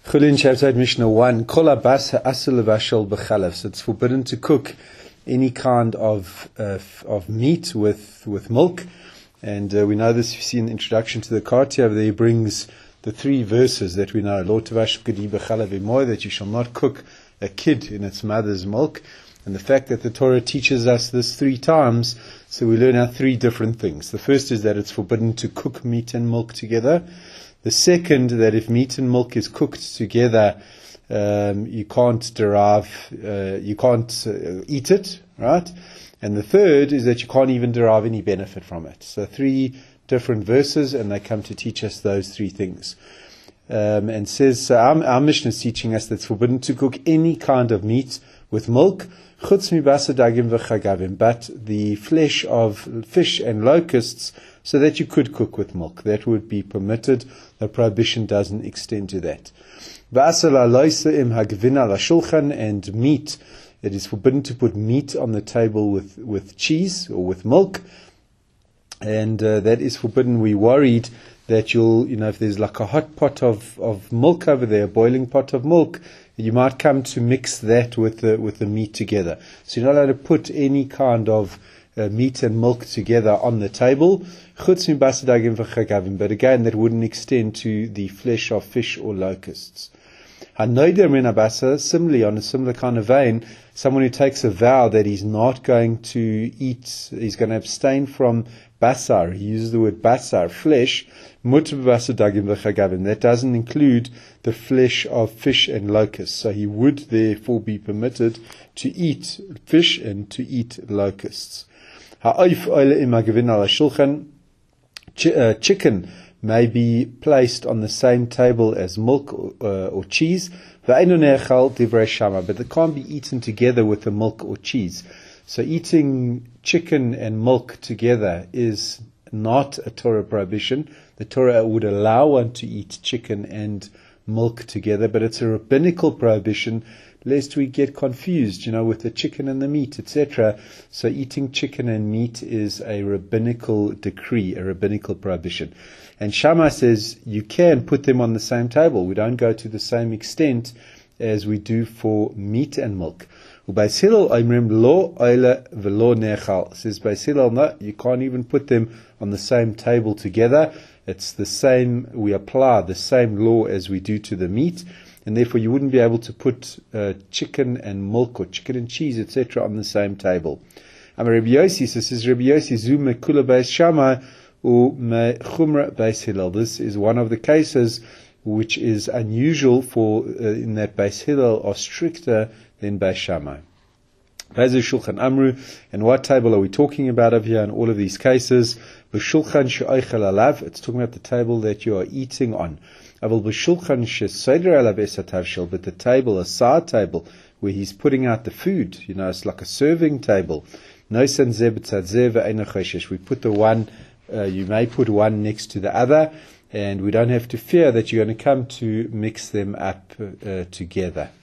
Chulin Shabbat Mishnah 1. Kol abas ha'asur levashel b'chalev. So it's forbidden to cook any kind of meat with milk. And we know this, you see in the introduction to the Kartyav, there he brings the three verses that we know. Lo tevash b'gedi b'chalev imoy, that you shall not cook a kid in its mother's milk. And the fact that the Torah teaches us this 3 times, so we learn out 3 different things. The first is that it's forbidden to cook meat and milk together. The second, that if meat and milk is cooked together, you can't eat it, right? And the third is that you can't even derive any benefit from it. So 3 different verses, and they come to teach us those 3 things. And says, so our Mishnah is teaching us that it's forbidden to cook any kind of meat with milk, chutz mibasar dagim v'chagavim, but the flesh of fish and locusts, so that you could cook with milk. That would be permitted. The prohibition doesn't extend to that. V'asar la'loisa im hagvina la'shulchan, and meat. It is forbidden to put meat on the table with cheese or with milk. And that is forbidden. We worried that if there's like a hot pot of milk over there, a boiling pot of milk, you might come to mix that with the meat together. So you're not allowed to put any kind of meat and milk together on the table. But again, that wouldn't extend to the flesh of fish or locusts. Similarly, on a similar kind of vein, someone who takes a vow that he's not going to eat, he's going to abstain from basar. He uses the word basar, flesh. That doesn't include the flesh of fish and locusts. So he would therefore be permitted to eat fish and to eat locusts. Chicken may be placed on the same table as milk or cheese, but they can't be eaten together with the milk or cheese. So eating chicken and milk together is not a Torah prohibition. The Torah would allow one to eat chicken and milk together, but it's a rabbinical prohibition, lest we get confused, with the chicken and the meat, etc. So eating chicken and meat is a rabbinical decree, a rabbinical prohibition. And Shammai says you can put them on the same table. We don't go to the same extent as we do for meat and milk. Beis Hillel lo oile v'lo nechal. Says Beis Hillel, no, you can't even put them on the same table together. It's the same, we apply the same law as we do to the meat, and therefore you wouldn't be able to put chicken and milk or chicken and cheese, etc. on the same table. Amar Rabbi Yossi, so says Rabbi Yossi, zu mekula beis Shammai u me chumra beis Hillel. This is one of the cases which is unusual for in that Beis Hillel are stricter than Beis Shammai. Shulchan Amru, and what table are we talking about over here in all of these cases? B'shulchan she'oichel alav, it's talking about the table that you are eating on. Aval b'shulchan she'seder alav es hatavshel, but the table, a side table, where he's putting out the food, it's like a serving table. Noisan zeh b'tzad zeh ve'eino choshesh. We put the one, you may put one next to the other, and we don't have to fear that you're going to come to mix them up together.